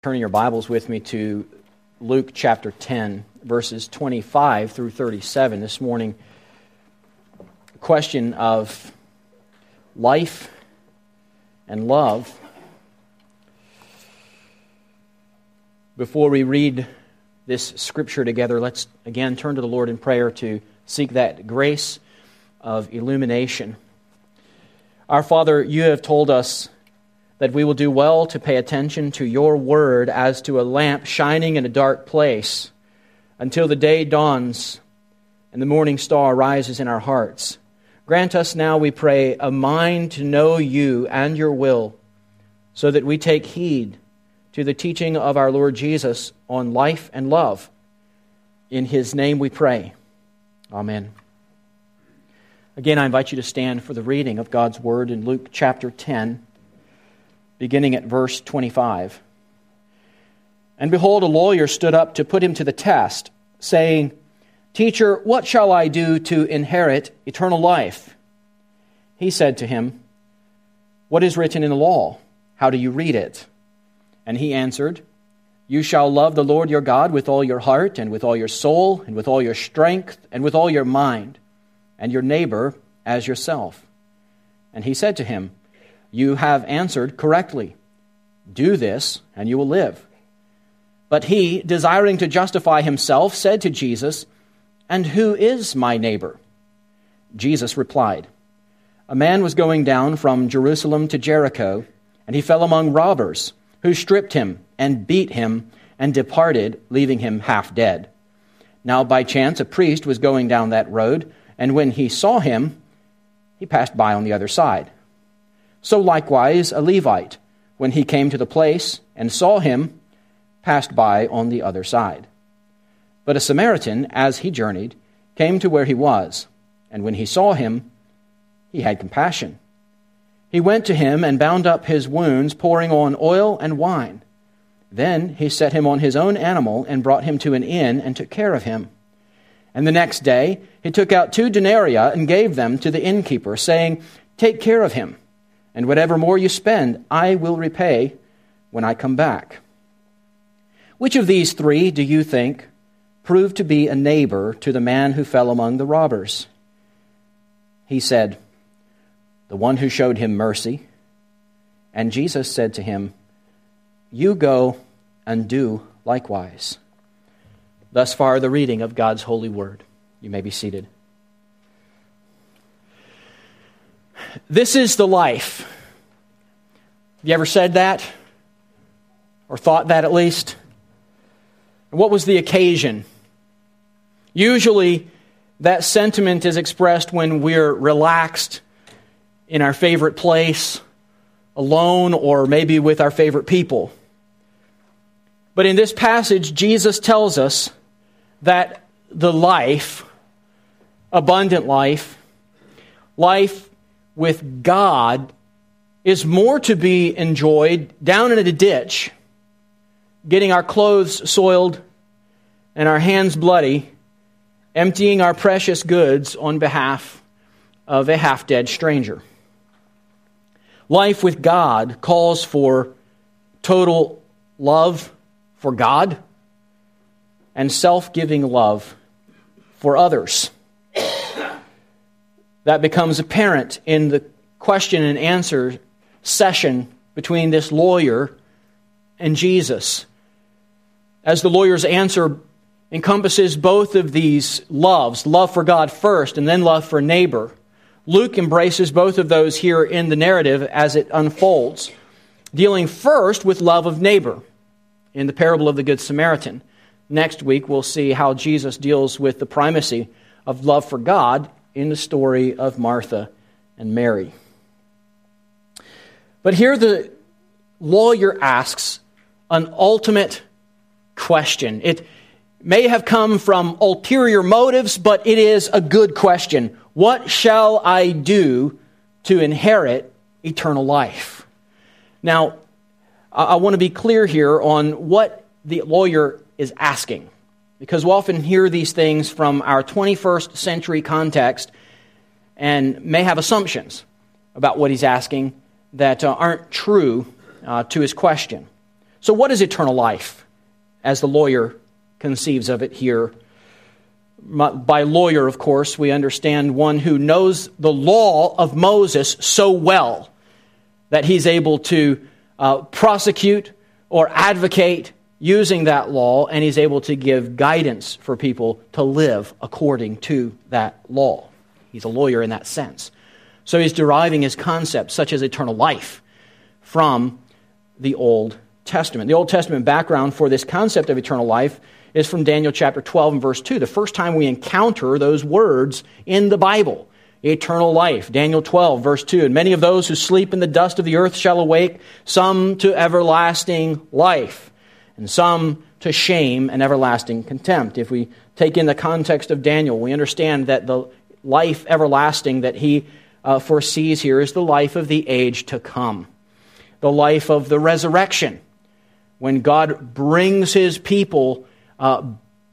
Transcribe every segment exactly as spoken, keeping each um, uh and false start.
Turning your Bibles with me to Luke chapter ten, verses twenty-five through thirty-seven. This morning, a question of life and love. Before we read this scripture together, let's again turn to the Lord in prayer to seek that grace of illumination. Our Father, you have told us that we will do well to pay attention to your word as to a lamp shining in a dark place until the day dawns and the morning star rises in our hearts. Grant us now, we pray, a mind to know you and your will, so that we take heed to the teaching of our Lord Jesus on life and love. In his name we pray. Amen. Again, I invite you to stand for the reading of God's word in Luke chapter ten, beginning at verse twenty-five. And behold, a lawyer stood up to put him to the test, saying, "Teacher, what shall I do to inherit eternal life?" He said to him, "What is written in the law? How do you read it?" And he answered, "You shall love the Lord your God with all your heart, and with all your soul, and with all your strength, and with all your mind, and your neighbor as yourself." And he said to him, "You have answered correctly. Do this, and you will live." But he, desiring to justify himself, said to Jesus, "And who is my neighbor?" Jesus replied, "A man was going down from Jerusalem to Jericho, and he fell among robbers, who stripped him and beat him and departed, leaving him half dead. Now by chance a priest was going down that road, and when he saw him, he passed by on the other side. So likewise a Levite, when he came to the place and saw him, passed by on the other side. But a Samaritan, as he journeyed, came to where he was, and when he saw him, he had compassion. He went to him and bound up his wounds, pouring on oil and wine. Then he set him on his own animal and brought him to an inn and took care of him. And the next day he took out two denarii and gave them to the innkeeper, saying, 'Take care of him, and whatever more you spend, I will repay when I come back.' Which of these three do you think proved to be a neighbor to the man who fell among the robbers?" He said, "The one who showed him mercy." And Jesus said to him, "You go and do likewise." Thus far, the reading of God's holy word. You may be seated. This is the life. Have you ever said that? Or thought that at least? What was the occasion? Usually, that sentiment is expressed when we're relaxed in our favorite place, alone, or maybe with our favorite people. But in this passage, Jesus tells us that the life, abundant life, life with God, is more to be enjoyed down in a ditch, getting our clothes soiled and our hands bloody, emptying our precious goods on behalf of a half-dead stranger. Life with God calls for total love for God and self-giving love for others. That becomes apparent in the question and answer session between this lawyer and Jesus. As the lawyer's answer encompasses both of these loves, love for God first and then love for neighbor, Luke embraces both of those here in the narrative as it unfolds, dealing first with love of neighbor in the parable of the Good Samaritan. Next week, we'll see how Jesus deals with the primacy of love for God in the story of Martha and Mary. But here the lawyer asks an ultimate question. It may have come from ulterior motives, but it is a good question. What shall I do to inherit eternal life? Now, I want to be clear here on what the lawyer is asking, because we'll often hear these things from our twenty-first century context and may have assumptions about what he's asking that uh, aren't true uh, to his question. So what is eternal life, as the lawyer conceives of it here? By lawyer, of course, we understand one who knows the law of Moses so well that he's able to uh, prosecute or advocate using that law, and he's able to give guidance for people to live according to that law. He's a lawyer in that sense. So he's deriving his concepts, such as eternal life, from the Old Testament. The Old Testament background for this concept of eternal life is from Daniel chapter twelve and verse two, the first time we encounter those words in the Bible. Eternal life. Daniel twelve, verse two, and many of those who sleep in the dust of the earth shall awake, some to everlasting life, and some to shame and everlasting contempt. If we take in the context of Daniel, we understand that the life everlasting that he uh, foresees here is the life of the age to come, the life of the resurrection, when God brings his people uh,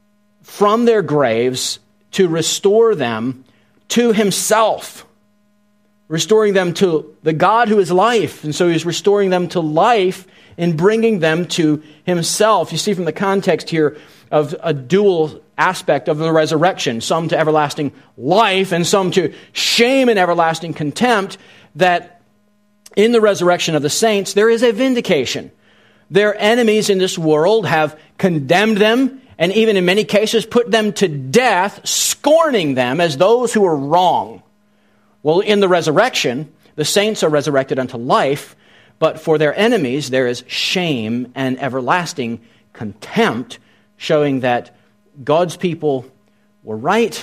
from their graves to restore them to himself, restoring them to the God who is life. And so he's restoring them to life in bringing them to himself. You see from the context here of a dual aspect of the resurrection, some to everlasting life and some to shame and everlasting contempt, that in the resurrection of the saints there is a vindication. Their enemies in this world have condemned them and even in many cases put them to death, scorning them as those who are wrong. Well, in the resurrection, the saints are resurrected unto life, but for their enemies there is shame and everlasting contempt, showing that God's people were right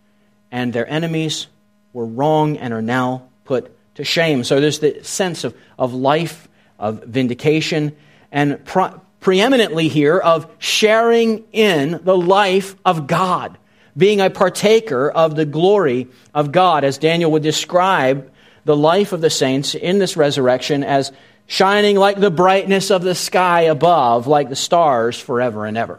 and their enemies were wrong and are now put to shame. So there's the sense of, of life, of vindication, and pre- preeminently here of sharing in the life of God, being a partaker of the glory of God, as Daniel would describe the life of the saints in this resurrection as shining like the brightness of the sky above, like the stars forever and ever.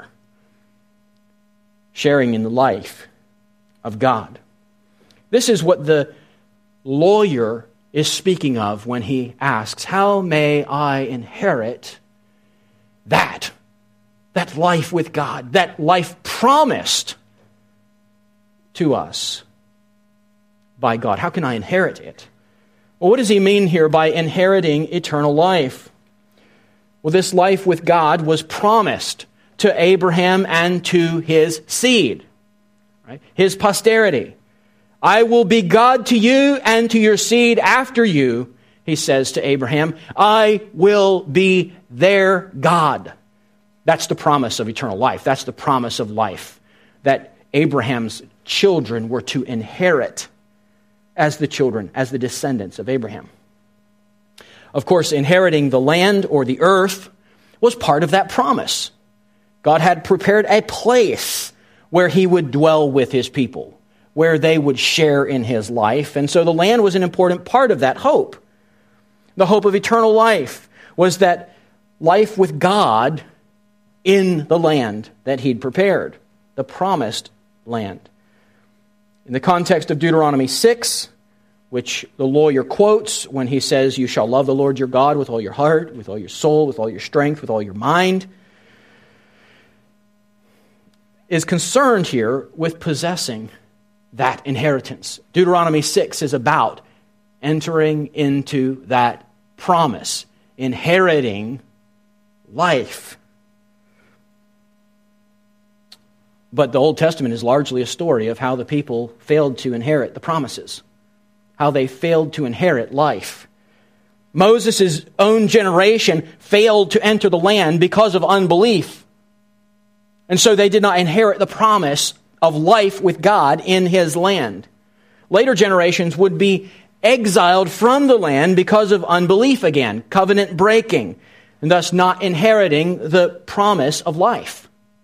Sharing in the life of God. This is what the lawyer is speaking of when he asks, how may I inherit that? That life with God, that life promised to us by God. How can I inherit it? Well, what does he mean here by inheriting eternal life? Well, this life with God was promised to Abraham and to his seed, right? His posterity. I will be God to you and to your seed after you, he says to Abraham. I will be their God. That's the promise of eternal life. That's the promise of life that Abraham's children were to inherit as the children, as the descendants of Abraham. Of course, inheriting the land or the earth was part of that promise. God had prepared a place where he would dwell with his people, where they would share in his life. And so the land was an important part of that hope. The hope of eternal life was that life with God in the land that he'd prepared, the promised land. In the context of Deuteronomy six, which the lawyer quotes when he says, you shall love the Lord your God with all your heart, with all your soul, with all your strength, with all your mind, is concerned here with possessing that inheritance. Deuteronomy six is about entering into that promise, inheriting life. But the Old Testament is largely a story of how the people failed to inherit the promises, how they failed to inherit life. Moses' own generation failed to enter the land because of unbelief. And so they did not inherit the promise of life with God in his land. Later generations would be exiled from the land because of unbelief again, covenant breaking, and thus not inheriting the promise of life.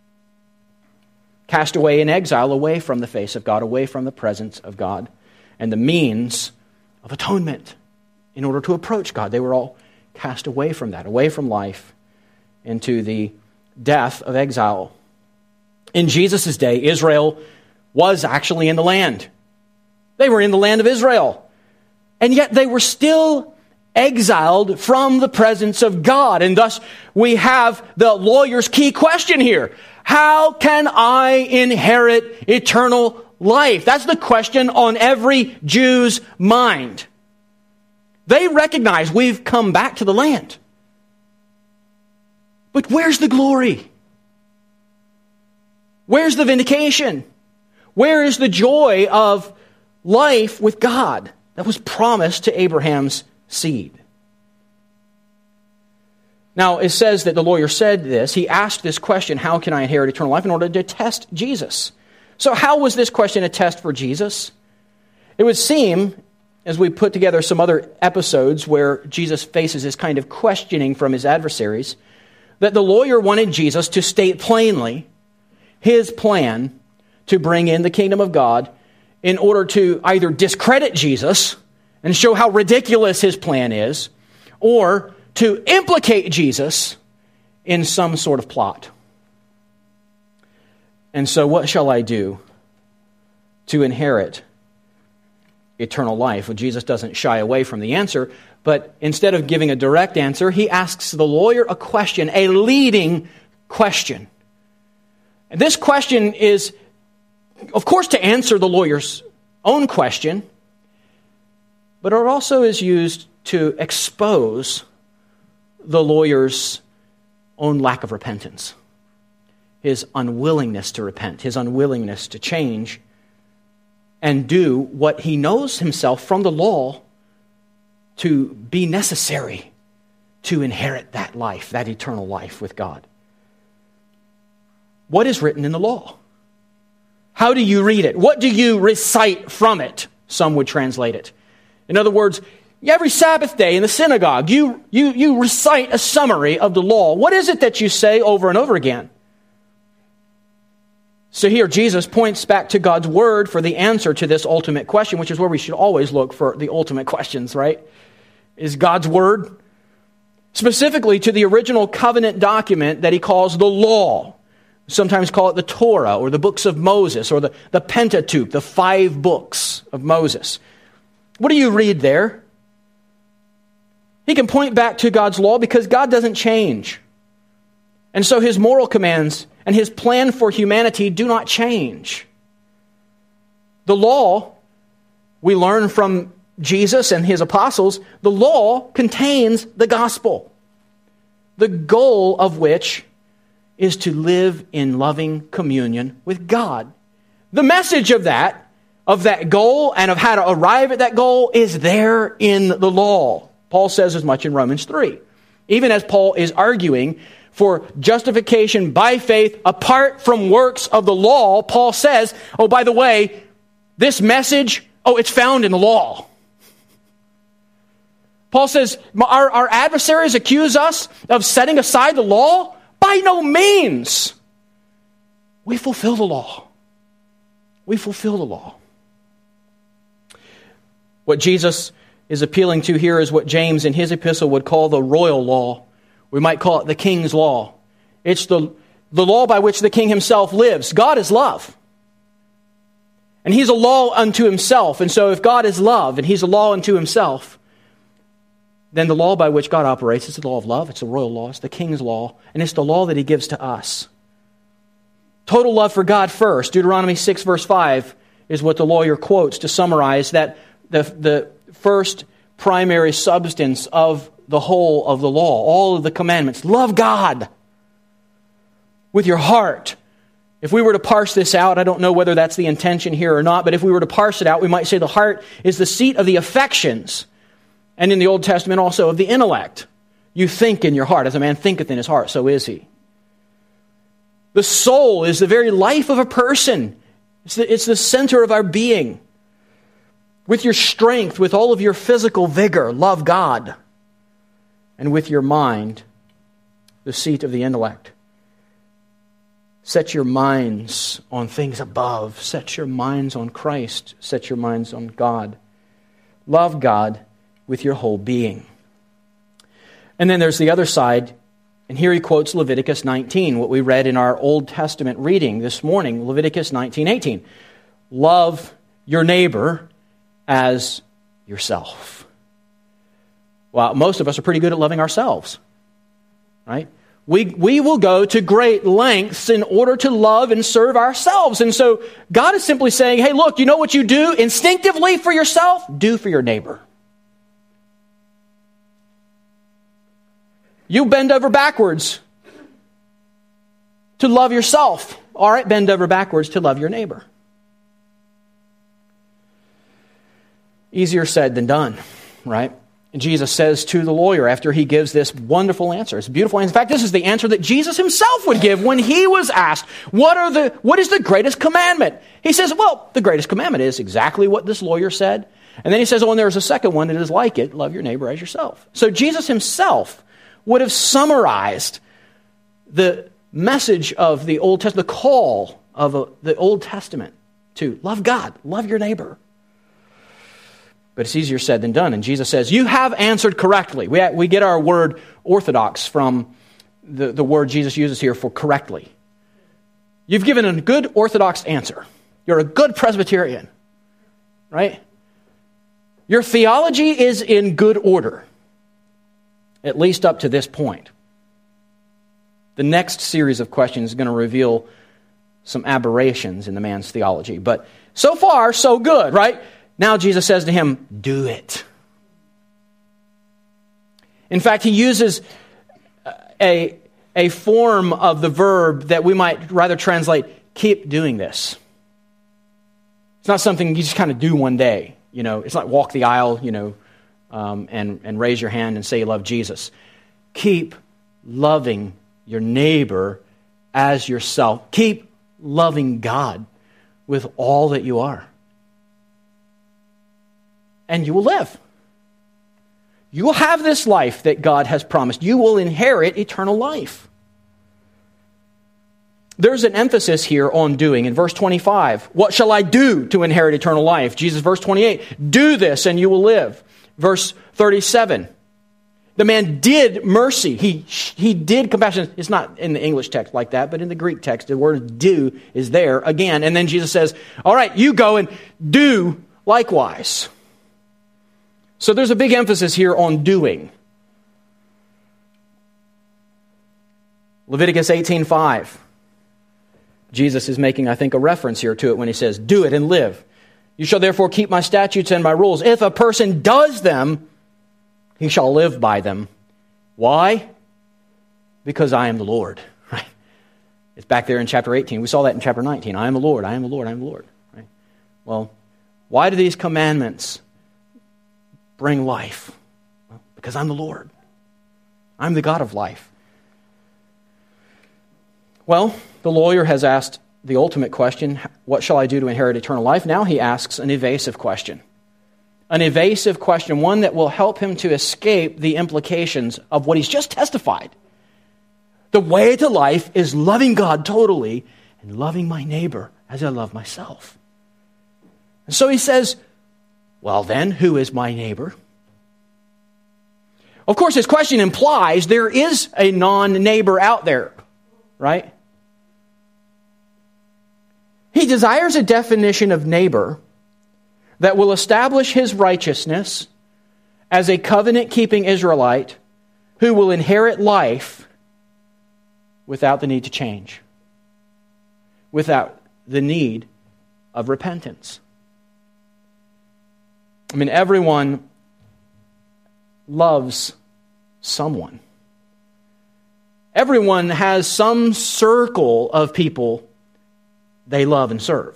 Cast away in exile, away from the face of God, away from the presence of God, and the means of atonement in order to approach God. They were all cast away from that, away from life, into the death of exile. In Jesus' day, Israel was actually in the land. They were in the land of Israel. And yet they were still exiled from the presence of God. And thus we have the lawyer's key question here. How can I inherit eternal life? That's the question on every Jew's mind. They recognize we've come back to the land. But where's the glory? Where's the vindication? Where is the joy of life with God that was promised to Abraham's seed? Now, it says that the lawyer said this. He asked this question, how can I inherit eternal life, in order to test Jesus. So how was this question a test for Jesus? It would seem, as we put together some other episodes where Jesus faces this kind of questioning from his adversaries, that the lawyer wanted Jesus to state plainly his plan to bring in the kingdom of God in order to either discredit Jesus and show how ridiculous his plan is, or to implicate Jesus in some sort of plot. And so what shall I do to inherit eternal life? Well, Jesus doesn't shy away from the answer, but instead of giving a direct answer, he asks the lawyer a question, a leading question. And this question is, of course, to answer the lawyer's own question, but it also is used to expose the lawyer's own lack of repentance, his unwillingness to repent, his unwillingness to change and do what he knows himself from the law to be necessary to inherit that life, that eternal life with God. What is written in the law? How do you read it? What do you recite from it? Some would translate it. In other words, every Sabbath day in the synagogue, you, you, you recite a summary of the law. What is it that you say over and over again? So here Jesus points back to God's word for the answer to this ultimate question, which is where we should always look for the ultimate questions, right? Is God's word. Specifically to the original covenant document that he calls the law. Sometimes call it the Torah or the books of Moses or the, the Pentateuch, the five books of Moses. What do you read there? He can point back to God's law because God doesn't change. And so his moral commands and his plan for humanity do not change. The law, we learn from Jesus and his apostles, the law contains the gospel, the goal of which is to live in loving communion with God. The message of that, of that goal and of how to arrive at that goal is there in the law. Paul says as much in Romans three. Even as Paul is arguing for justification by faith apart from works of the law, Paul says, oh, by the way, this message, oh, it's found in the law. Paul says, our, our adversaries accuse us of setting aside the law. By no means. We fulfill the law. We fulfill the law. What Jesus is appealing to here is what James in his epistle would call the royal law. We might call it the king's law. It's the, the law by which the king himself lives. God is love. And he's a law unto himself. And so if God is love and he's a law unto himself, then the law by which God operates is the law of love. It's the royal law. It's the king's law. And it's the law that he gives to us. Total love for God first. Deuteronomy six verse five is what the lawyer quotes to summarize that the, the first primary substance of the whole of the law, all of the commandments. Love God with your heart. If we were to parse this out, I don't know whether that's the intention here or not, but if we were to parse it out, we might say the heart is the seat of the affections. And in the Old Testament also of the intellect. You think in your heart. As a man thinketh in his heart, so is he. The soul is the very life of a person. It's the, it's the center of our being. With your strength, with all of your physical vigor, love God. And with your mind, the seat of the intellect. Set your minds on things above. Set your minds on Christ. Set your minds on God. Love God with your whole being. And then there's the other side, and here he quotes Leviticus nineteen, what we read in our Old Testament reading this morning, Leviticus nineteen eighteen. Love your neighbor as yourself. Well, most of us are pretty good at loving ourselves, right? We, we will go to great lengths in order to love and serve ourselves. And so God is simply saying, hey, look, you know what you do instinctively for yourself? Do for your neighbor. You bend over backwards to love yourself. All right, bend over backwards to love your neighbor. Easier said than done, right? And Jesus says to the lawyer after he gives this wonderful answer. It's a beautiful answer. In fact, this is the answer that Jesus himself would give when he was asked, what are the what is the greatest commandment? He says, well, the greatest commandment is exactly what this lawyer said. And then he says, oh, and there's a second one that is like it, love your neighbor as yourself. So Jesus himself would have summarized the message of the Old Testament, the call of a, the Old Testament to love God, love your neighbor. But it's easier said than done. And Jesus says, you have answered correctly. We, we get our word orthodox from the, the word Jesus uses here for correctly. You've given a good orthodox answer. You're a good Presbyterian, right? Your theology is in good order, at least up to this point. The next series of questions is going to reveal some aberrations in the man's theology. But so far, so good, right? Now Jesus says to him, do it. In fact, he uses a, a form of the verb that we might rather translate, keep doing this. It's not something you just kind of do one day. You know, it's not walk the aisle, you know, um, and, and raise your hand and say you love Jesus. Keep loving your neighbor as yourself. Keep loving God with all that you are. And you will live. You will have this life that God has promised. You will inherit eternal life. There's an emphasis here on doing. In verse twenty-five, what shall I do to inherit eternal life? Jesus, verse twenty-eight, do this and you will live. Verse thirty-seven, the man did mercy. He, he did compassion. It's not in the English text like that, but in the Greek text, the word do is there again. And then Jesus says, all right, you go and do likewise. So there's a big emphasis here on doing. Leviticus eighteen five. Jesus is making, I think, a reference here to it when he says, do it and live. You shall therefore keep my statutes and my rules. If a person does them, he shall live by them. Why? Because I am the Lord. Right? It's back there in chapter eighteen. We saw that in chapter nineteen. I am the Lord, I am the Lord, I am the Lord. Right? Well, why do these commandments bring life? Well, because I'm the Lord. I'm the God of life. Well, the lawyer has asked the ultimate question, what shall I do to inherit eternal life? Now he asks an evasive question. An evasive question, one that will help him to escape the implications of what he's just testified. The way to life is loving God totally and loving my neighbor as I love myself. And so he says, well then, who is my neighbor? Of course, his question implies there is a non-neighbor out there, right? He desires a definition of neighbor that will establish his righteousness as a covenant-keeping Israelite who will inherit life without the need to change, without the need of repentance. I mean, everyone loves someone. Everyone has some circle of people they love and serve.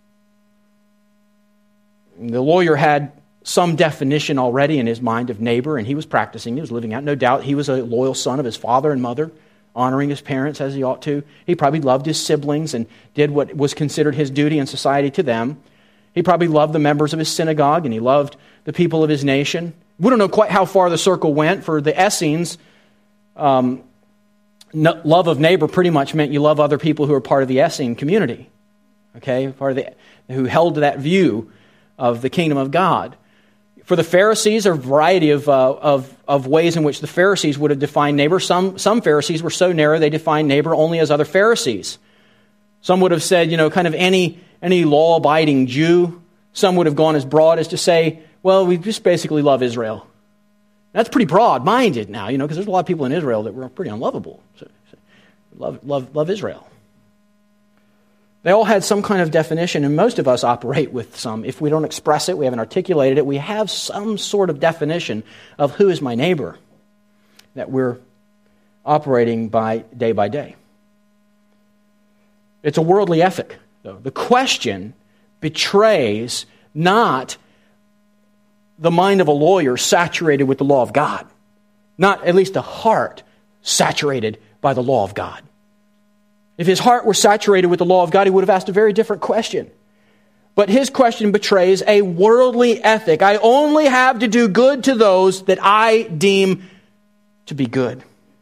The lawyer had some definition already in his mind of neighbor, and he was practicing, he was living out. No doubt he was a loyal son of his father and mother, honoring his parents as he ought to. He probably loved his siblings and did what was considered his duty in society to them. He probably loved the members of his synagogue, and he loved the people of his nation. We don't know quite how far the circle went. For the Essenes, um, no, love of neighbor pretty much meant you love other people who are part of the Essene community, okay, part of the who held to that view of the kingdom of God. For the Pharisees, a variety of, uh, of, of ways in which the Pharisees would have defined neighbor. Some, some Pharisees were so narrow they defined neighbor only as other Pharisees. Some would have said, you know, kind of any, any law-abiding Jew. Some would have gone as broad as to say, well, we just basically love Israel. That's pretty broad-minded now, you know, because there's a lot of people in Israel that were pretty unlovable. So, so love, love, love Israel. They all had some kind of definition, and most of us operate with some. If we don't express it, we haven't articulated it, we have some sort of definition of who is my neighbor that we're operating by day by day. It's a worldly ethic, though. The question betrays not the mind of a lawyer saturated with the law of God, not at least a heart saturated by the law of God. If his heart were saturated with the law of God, he would have asked a very different question. But his question betrays a worldly ethic. I only have to do good to those that I deem to be good.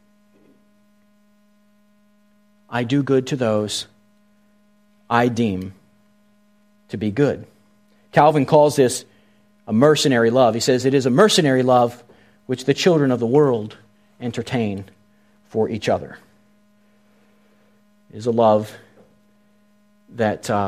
I do good to those I deem to be good. Calvin calls this a mercenary love. He says it is a mercenary love which the children of the world entertain for each other. It is a love that uh,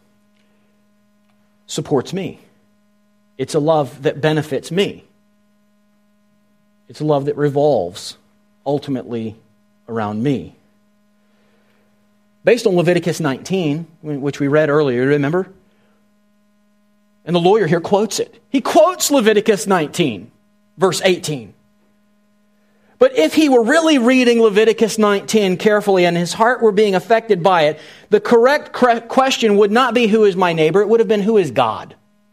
supports me. It's a love that benefits me. It's a love that revolves ultimately around me. Based on Leviticus nineteen, which we read earlier, remember? And the lawyer here quotes it. He quotes Leviticus nineteen, verse eighteen. But if he were really reading Leviticus nineteen carefully and his heart were being affected by it, the correct question would not be who is my neighbor, it would have been who is God?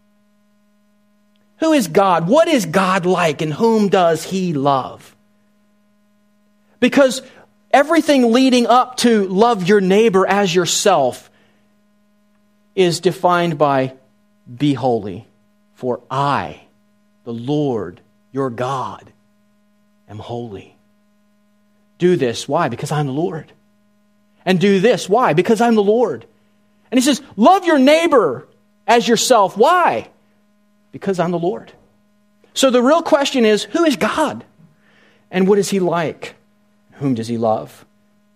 Who is God? What is God like and whom does he love? Because everything leading up to love your neighbor as yourself is defined by be holy, for I, the Lord, your God, am holy. Do this. Why? Because I'm the Lord. And do this. Why? Because I'm the Lord. And he says, love your neighbor as yourself. Why? Because I'm the Lord. So the real question is, who is God? And what is he like? Whom does he love?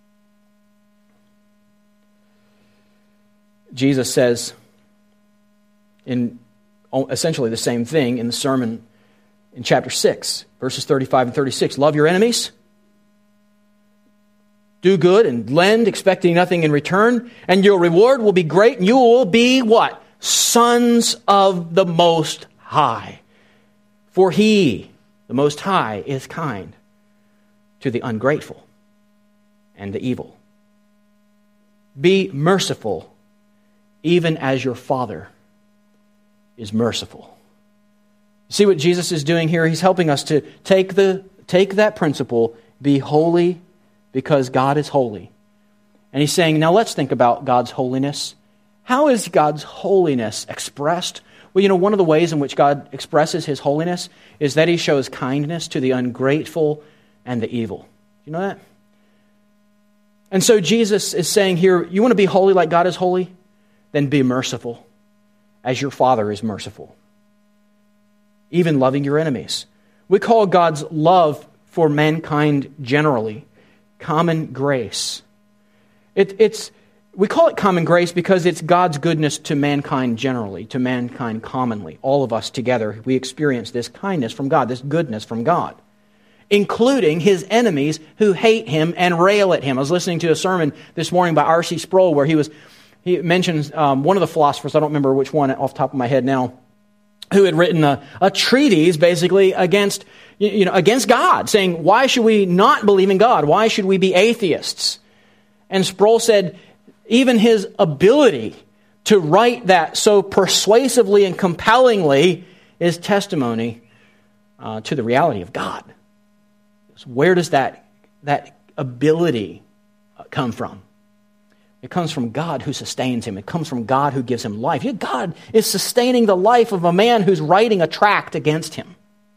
Jesus says in essentially the same thing in the sermon in chapter six, verses thirty-five and thirty-six. Love your enemies. Do good and lend, expecting nothing in return, and your reward will be great, and you will be what? Sons of the Most High. For He, the Most High, is kind to the ungrateful and the evil. Be merciful, even as your Father is merciful. See what Jesus is doing here? He's helping us to take the take that principle, be holy because God is holy. And he's saying, now let's think about God's holiness. How is God's holiness expressed? Well, you know, one of the ways in which God expresses His holiness is that He shows kindness to the ungrateful and the evil. You know that? And so Jesus is saying here, you want to be holy like God is holy? Then be merciful as your Father is merciful. Even loving your enemies. We call God's love for mankind generally common grace. It, it's we call it common grace because it's God's goodness to mankind generally, to mankind commonly. All of us together, we experience this kindness from God, this goodness from God, including His enemies who hate Him and rail at Him. I was listening to a sermon this morning by R C Sproul where he was he mentions um, one of the philosophers, I don't remember which one off the top of my head now, who had written a, a treatise basically against, you know, against God, saying, why should we not believe in God? Why should we be atheists? And Sproul said, even his ability to write that so persuasively and compellingly is testimony uh, to the reality of God. So where does that, that ability come from? It comes from God who sustains him. It comes from God who gives him life. God is sustaining the life of a man who's writing a tract against him.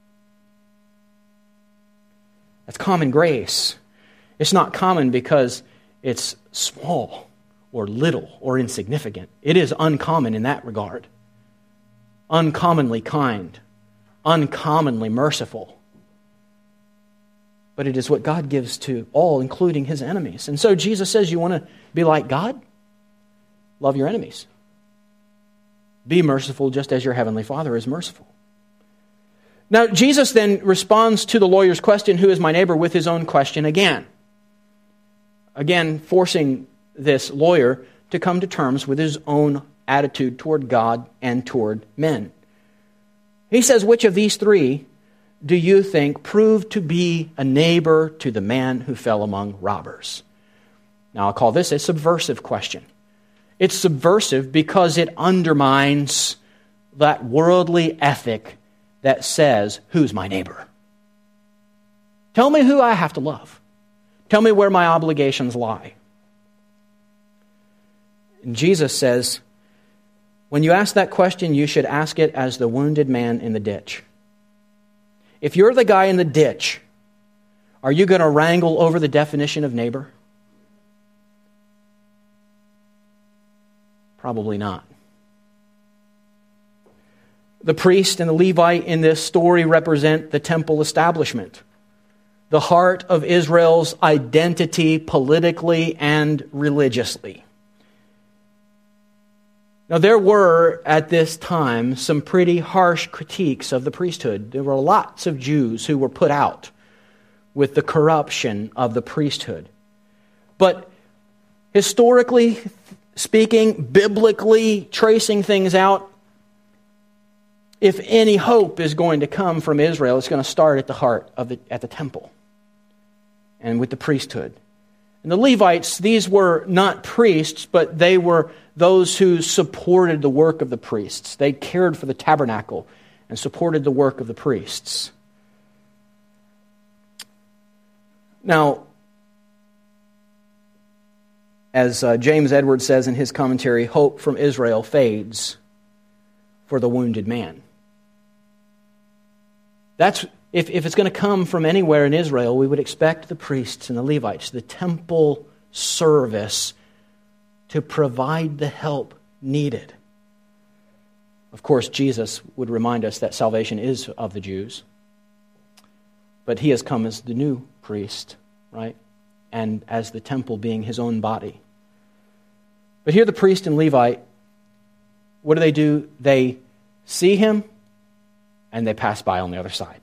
That's common grace. It's not common because it's small or little or insignificant. It is uncommon in that regard. Uncommonly kind. Uncommonly merciful. But it is what God gives to all, including His enemies. And so Jesus says, you want to be like God? Love your enemies. Be merciful just as your Heavenly Father is merciful. Now, Jesus then responds to the lawyer's question, who is my neighbor, with his own question again. Again, forcing this lawyer to come to terms with his own attitude toward God and toward men. He says, which of these three do you think proved to be a neighbor to the man who fell among robbers? Now, I'll call this a subversive question. It's subversive because it undermines that worldly ethic that says, who's my neighbor? Tell me who I have to love. Tell me where my obligations lie. And Jesus says, when you ask that question, you should ask it as the wounded man in the ditch. If you're the guy in the ditch, are you going to wrangle over the definition of neighbor? Probably not. The priest and the Levite in this story represent the temple establishment, the heart of Israel's identity politically and religiously. Now, there were, at this time, some pretty harsh critiques of the priesthood. There were lots of Jews who were put out with the corruption of the priesthood. But historically speaking, biblically tracing things out, if any hope is going to come from Israel, it's going to start at the heart of the at the temple and with the priesthood. And the Levites, these were not priests, but they were those who supported the work of the priests. They cared for the tabernacle and supported the work of the priests. Now, as uh, James Edwards says in his commentary, hope from Israel fades for the wounded man. That's if, if it's going to come from anywhere in Israel, we would expect the priests and the Levites, the temple service, to provide the help needed. Of course, Jesus would remind us that salvation is of the Jews, but he has come as the new priest, right? And as the temple being his own body. But here the priest and Levite, what do they do? They see him and they pass by on the other side.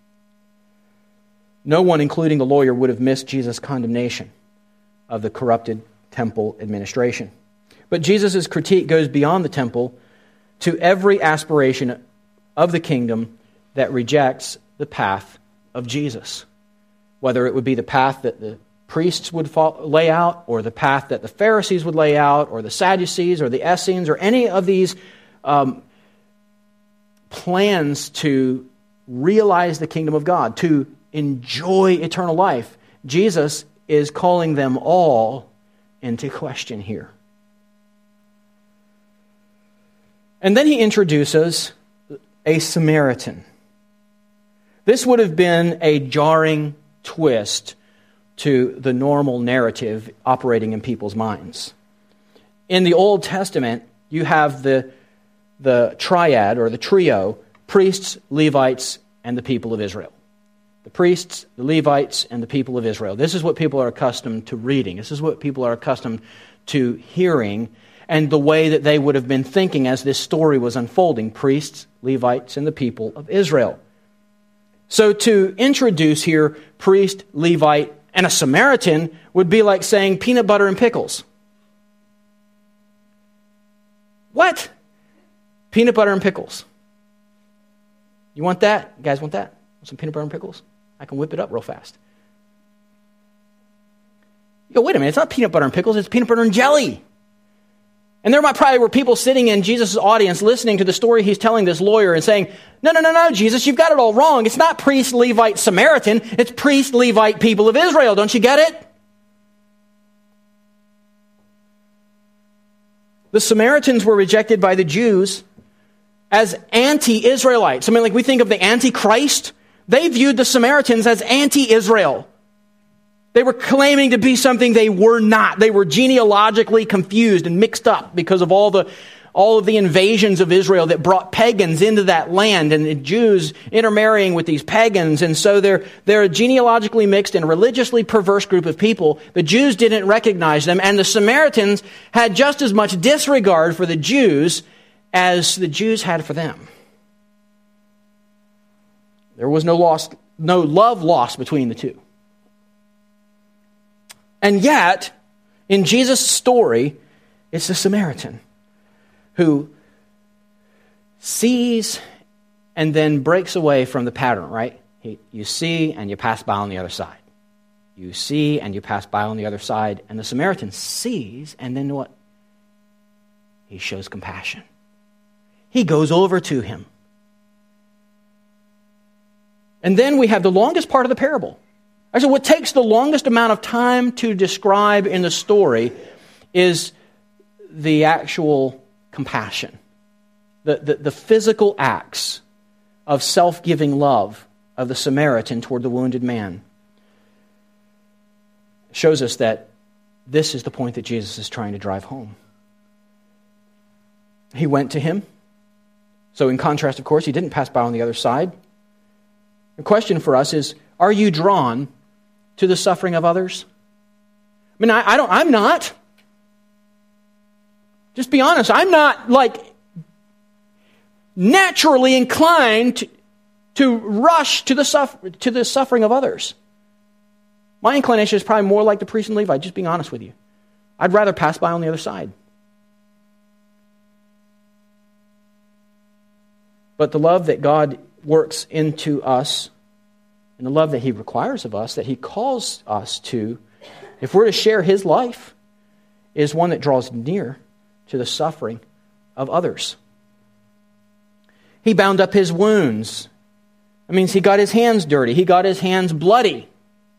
No one, including the lawyer, would have missed Jesus' condemnation of the corrupted temple administration. But Jesus' critique goes beyond the temple to every aspiration of the kingdom that rejects the path of Jesus. Whether it would be the path that the priests would lay out, or the path that the Pharisees would lay out, or the Sadducees, or the Essenes, or any of these um, plans to realize the kingdom of God, to enjoy eternal life. Jesus is calling them all into question here. And then he introduces a Samaritan. This would have been a jarring twist to the normal narrative operating in people's minds. In the Old Testament, you have the, the triad or the trio, priests, Levites, and the people of Israel. The priests, the Levites, and the people of Israel. This is what people are accustomed to reading. This is what people are accustomed to hearing, and the way that they would have been thinking as this story was unfolding. Priests, Levites, and the people of Israel. So to introduce here priest, Levite, and a Samaritan would be like saying peanut butter and pickles. What? Peanut butter and pickles. You want that? You guys want that? Want some peanut butter and pickles? I can whip it up real fast. You go, wait a minute, it's not peanut butter and pickles, it's peanut butter and jelly. And there might probably were people sitting in Jesus' audience listening to the story he's telling this lawyer and saying, no, no, no, no, Jesus, you've got it all wrong. It's not priest, Levite, Samaritan. It's priest, Levite, people of Israel. Don't you get it? The Samaritans were rejected by the Jews as anti-Israelites. I mean, like we think of the Antichrist. They viewed the Samaritans as anti-Israel. They were claiming to be something they were not. They were genealogically confused and mixed up because of all the all of the invasions of Israel that brought pagans into that land, and the Jews intermarrying with these pagans. And so they're, they're a genealogically mixed and religiously perverse group of people. The Jews didn't recognize them, and the Samaritans had just as much disregard for the Jews as the Jews had for them. There was no lost, no love lost between the two. And yet, in Jesus' story, it's the Samaritan who sees and then breaks away from the pattern, right? He, you see and you pass by on the other side. You see and you pass by on the other side. And the Samaritan sees, and then what? He shows compassion. He goes over to him. And then we have the longest part of the parable. Actually, what takes the longest amount of time to describe in the story is the actual compassion. The, the, the physical acts of self-giving love of the Samaritan toward the wounded man. Shows us that this is the point that Jesus is trying to drive home. He went to him. So in contrast, of course, he didn't pass by on the other side. The question for us is, are you drawn to the suffering of others? I mean, I, I don't, I'm not. Just be honest, I'm not like naturally inclined to, to rush to the, suffer, to the suffering of others. My inclination is probably more like the priest and Levite, just being honest with you. I'd rather pass by on the other side. But the love that God works into us, and the love that He requires of us, that He calls us to, if we're to share His life, is one that draws near to the suffering of others. He bound up his wounds. That means he got his hands dirty. He got his hands bloody.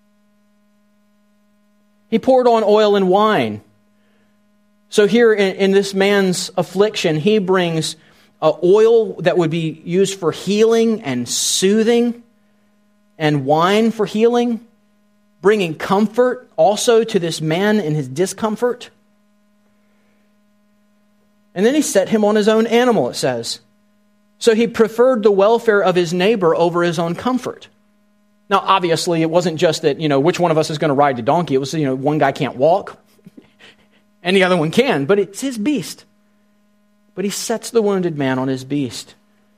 He poured on oil and wine. So here in, in this man's affliction, he brings uh, oil that would be used for healing and soothing, and wine for healing, bringing comfort also to this man in his discomfort. And then he set him on his own animal, it says. So he preferred the welfare of his neighbor over his own comfort. Now, obviously, it wasn't just that, you know, which one of us is going to ride the donkey. It was, you know, one guy can't walk and the other one can, but it's his beast. But he sets the wounded man on his beast.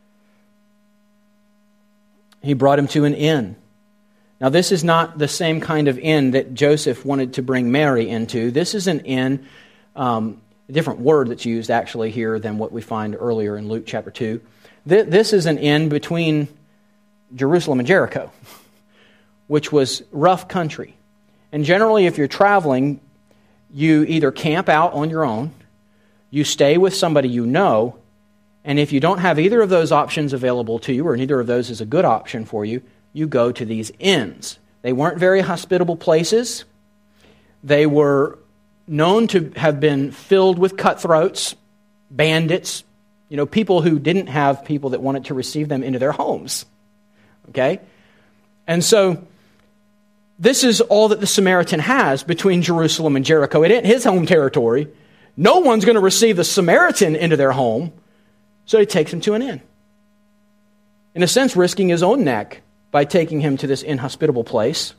He brought him to an inn. Now, this is not the same kind of inn that Joseph wanted to bring Mary into. This is an inn, um, a different word that's used actually here than what we find earlier in Luke chapter two. This is an inn between Jerusalem and Jericho, which was rough country. And generally, if you're traveling, you either camp out on your own, you stay with somebody you know, and if you don't have either of those options available to you, or neither of those is a good option for you, you go to these inns. They weren't very hospitable places. They were known to have been filled with cutthroats, bandits, you know, people who didn't have people that wanted to receive them into their homes. Okay? And so, this is all that the Samaritan has between Jerusalem and Jericho. It ain't his home territory. No one's going to receive the Samaritan into their home. So he takes him to an inn. In a sense, risking his own neck by taking him to this inhospitable place.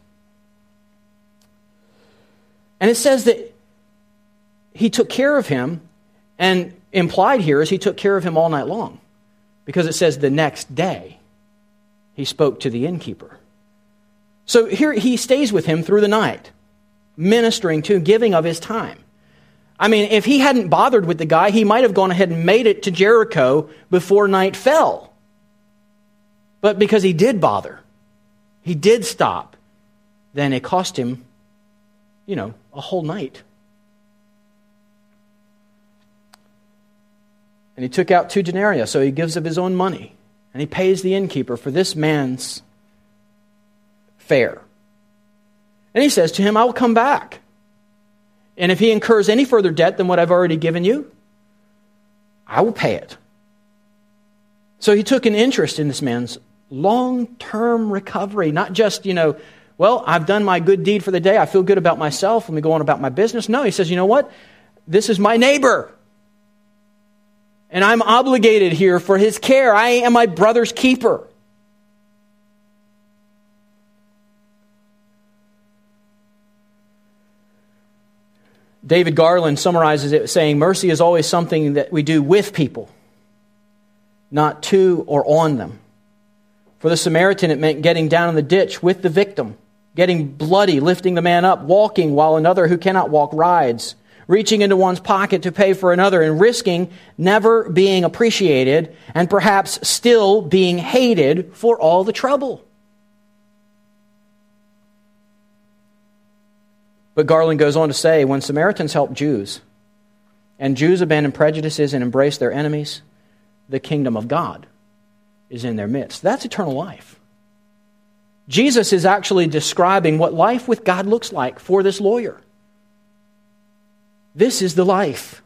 And it says that he took care of him, and implied here is he took care of him all night long. Because it says the next day he spoke to the innkeeper. So here he stays with him through the night, ministering to, giving of his time. I mean, if he hadn't bothered with the guy, he might have gone ahead and made it to Jericho before night fell. But because he did bother, he did stop, then it cost him, you know, a whole night. And he took out two denarii, so he gives of his own money. And he pays the innkeeper for this man's fare. And he says to him, I will come back. And if he incurs any further debt than what I've already given you, I will pay it. So he took an interest in this man's long-term recovery. Not just, you know, well, I've done my good deed for the day. I feel good about myself. Let me go on about my business. No, he says, you know what? This is my neighbor. And I'm obligated here for his care. I am my brother's keeper. David Garland summarizes it saying, mercy is always something that we do with people, not to or on them. For the Samaritan, it meant getting down in the ditch with the victim, getting bloody, lifting the man up, walking while another who cannot walk rides, reaching into one's pocket to pay for another, and risking never being appreciated and perhaps still being hated for all the trouble. But Garland goes on to say, when Samaritans help Jews, and Jews abandon prejudices and embrace their enemies, the kingdom of God is in their midst. That's eternal life. Jesus is actually describing what life with God looks like for this lawyer. This is the life.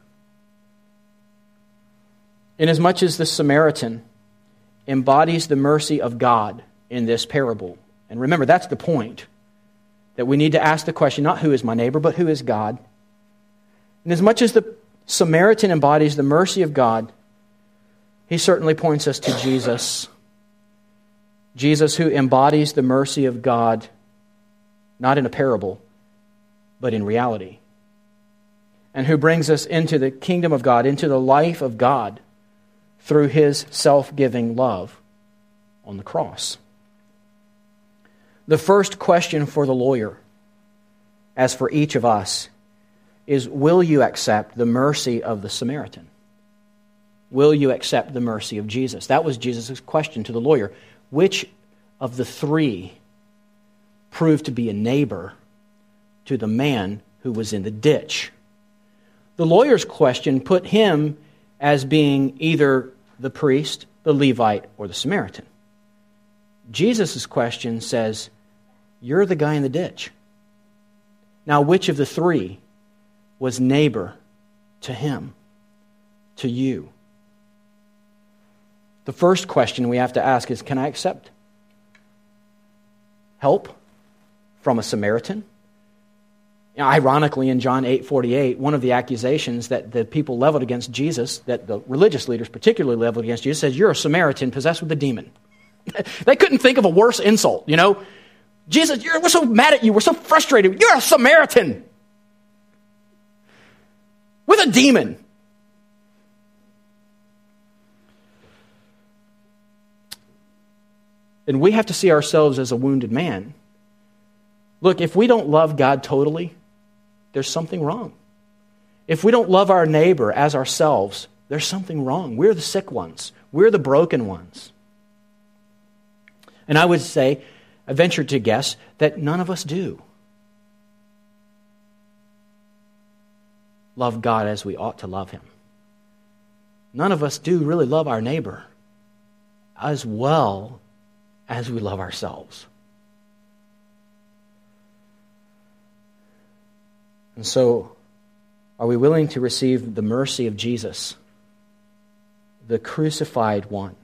Inasmuch as the Samaritan embodies the mercy of God in this parable. And remember, that's the point. That we need to ask the question, not who is my neighbor, but who is God? And as much as the Samaritan embodies the mercy of God, he certainly points us to Jesus. Jesus who embodies the mercy of God, not in a parable, but in reality. And who brings us into the kingdom of God, into the life of God, through his self-giving love on the cross. The first question for the lawyer, as for each of us, is, will you accept the mercy of the Samaritan? Will you accept the mercy of Jesus? That was Jesus' question to the lawyer. Which of the three proved to be a neighbor to the man who was in the ditch? The lawyer's question put him as being either the priest, the Levite, or the Samaritan. Jesus' question says, you're the guy in the ditch. Now, which of the three was neighbor to him, to you? The first question we have to ask is, can I accept help from a Samaritan? You know, ironically, in John eight forty-eight, one of the accusations that the people leveled against Jesus, that the religious leaders particularly leveled against Jesus, says, you're a Samaritan possessed with a demon. They couldn't think of a worse insult, you know. Jesus, you're, we're so mad at you, we're so frustrated. You're a Samaritan with a demon. And we have to see ourselves as a wounded man. Look, if we don't love God totally, there's something wrong. If we don't love our neighbor as ourselves, there's something wrong. We're the sick ones. We're the broken ones. And I would say, I venture to guess, that none of us do love God as we ought to love him. None of us do really love our neighbor as well as we love ourselves. And so, are we willing to receive the mercy of Jesus, the crucified one?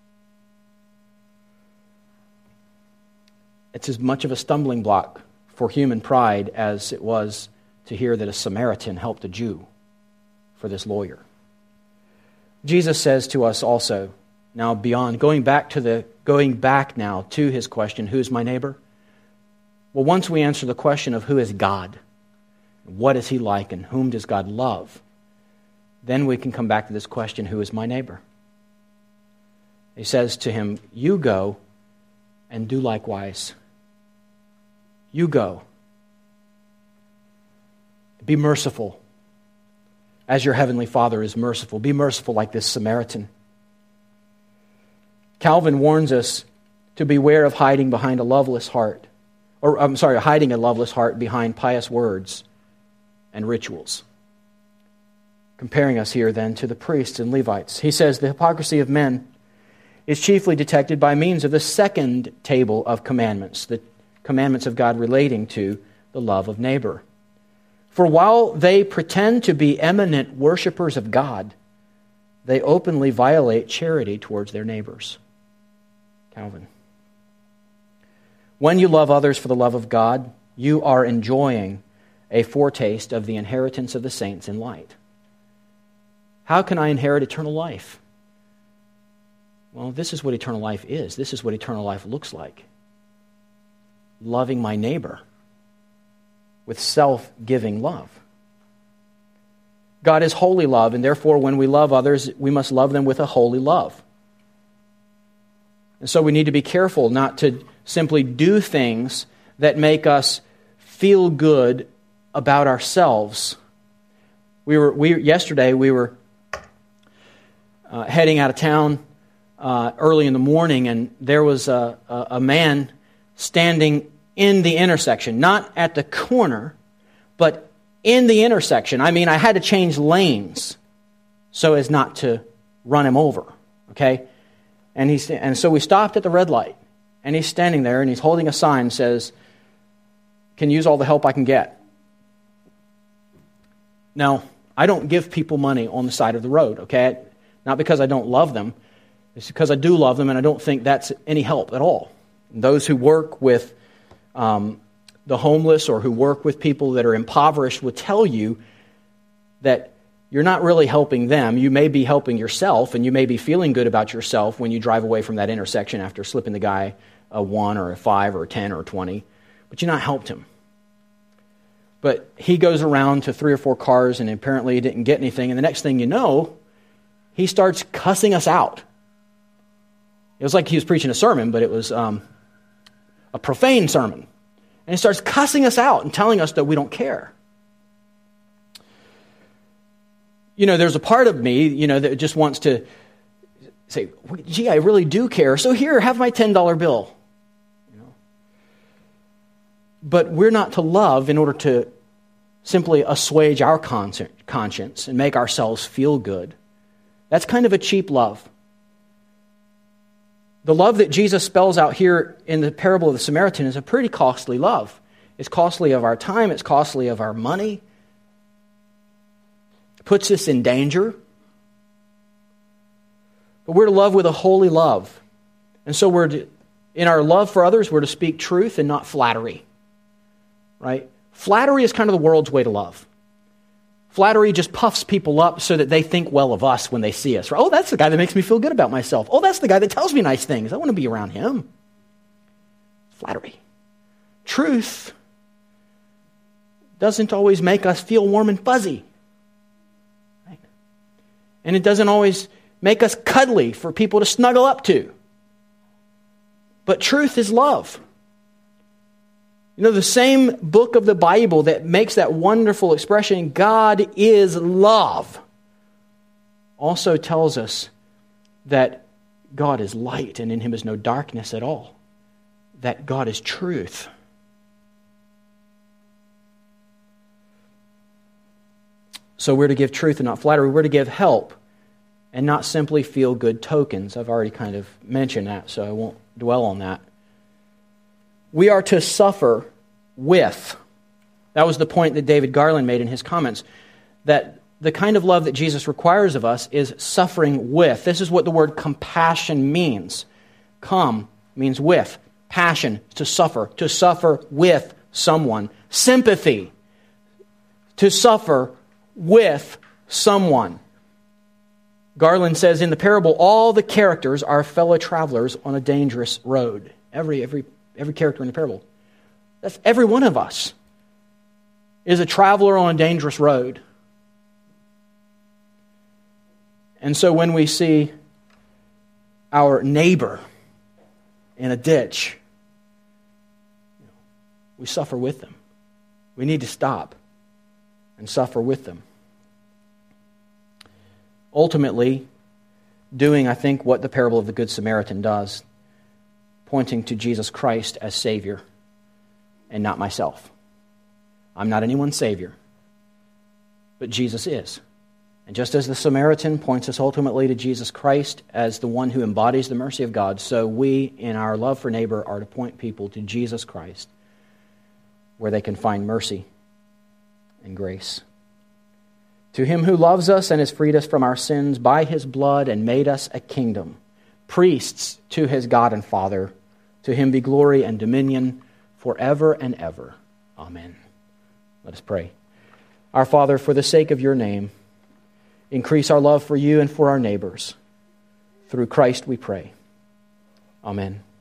It's as much of a stumbling block for human pride as it was to hear that a Samaritan helped a Jew for this lawyer. Jesus says to us also, now beyond, going back to the, going back now to his question, who is my neighbor? Well, once we answer the question of who is God, what is he like, and whom does God love, then we can come back to this question, who is my neighbor? He says to him, you go and do likewise. You go. Be merciful as your heavenly Father is merciful. Be merciful like this Samaritan. Calvin warns us to beware of hiding behind a loveless heart, or I'm sorry, hiding a loveless heart behind pious words and rituals. Comparing us here then to the priests and Levites. He says the hypocrisy of men is chiefly detected by means of the second table of commandments, the commandments of God relating to the love of neighbor. For while they pretend to be eminent worshipers of God, they openly violate charity towards their neighbors. Calvin. When you love others for the love of God, you are enjoying a foretaste of the inheritance of the saints in light. How can I inherit eternal life? Well, this is what eternal life is. This is what eternal life looks like. Loving my neighbor with self-giving love. God is holy love, and therefore when we love others, we must love them with a holy love. And so we need to be careful not to simply do things that make us feel good about ourselves. We were we yesterday we were uh, heading out of town uh, early in the morning, and there was a, a, a man standing in the intersection, not at the corner, but in the intersection. I mean, I had to change lanes so as not to run him over. Okay, and he's and so we stopped at the red light, and he's standing there, and he's holding a sign that says, "Can use all the help I can get." Now, I don't give people money on the side of the road, okay? Not because I don't love them. It's because I do love them, and I don't think that's any help at all. Those who work with um, the homeless or who work with people that are impoverished will tell you that you're not really helping them. You may be helping yourself, and you may be feeling good about yourself when you drive away from that intersection after slipping the guy a one or a five or a ten or a twenty, but you're not helped him. But he goes around to three or four cars, and apparently he didn't get anything. And the next thing you know, he starts cussing us out. It was like he was preaching a sermon, but it was um, a profane sermon. And he starts cussing us out and telling us that we don't care. You know, there's a part of me, you know, that just wants to say, gee, I really do care. So here, have my ten dollar bill. But we're not to love in order to simply assuage our conscience and make ourselves feel good. That's kind of a cheap love. The love that Jesus spells out here in the parable of the Samaritan is a pretty costly love. It's costly of our time. It's costly of our money. It puts us in danger. But we're to love with a holy love. And so we're to, in our love for others, we're to speak truth and not flattery. Right? Flattery is kind of the world's way to love. Flattery just puffs people up so that they think well of us when they see us. Oh, that's the guy that makes me feel good about myself. Oh, that's the guy that tells me nice things. I want to be around him. Flattery. Truth doesn't always make us feel warm and fuzzy. Right? And it doesn't always make us cuddly for people to snuggle up to. But truth is love. You know, the same book of the Bible that makes that wonderful expression, God is love, also tells us that God is light and in Him is no darkness at all. That God is truth. So we're to give truth and not flattery. We're to give help and not simply feel good tokens. I've already kind of mentioned that, so I won't dwell on that. We are to suffer with. That was the point that David Garland made in his comments, that the kind of love that Jesus requires of us is suffering with. This is what the word compassion means. Com means with. Passion, to suffer. To suffer with someone. Sympathy, to suffer with someone. Garland says in the parable, all the characters are fellow travelers on a dangerous road. Every every every character in the parable. That's every one of us is a traveler on a dangerous road. And so when we see our neighbor in a ditch, we suffer with them. We need to stop and suffer with them. Ultimately, doing, I think, what the parable of the Good Samaritan does, pointing to Jesus Christ as Savior and not myself. I'm not anyone's Savior, but Jesus is. And just as the Samaritan points us ultimately to Jesus Christ as the one who embodies the mercy of God, so we, in our love for neighbor, are to point people to Jesus Christ, where they can find mercy and grace. To Him who loves us and has freed us from our sins by His blood and made us a kingdom, priests to His God and Father, to Him be glory and dominion forever and ever. Amen. Let us pray. Our Father, for the sake of Your name, increase our love for You and for our neighbors. Through Christ we pray. Amen.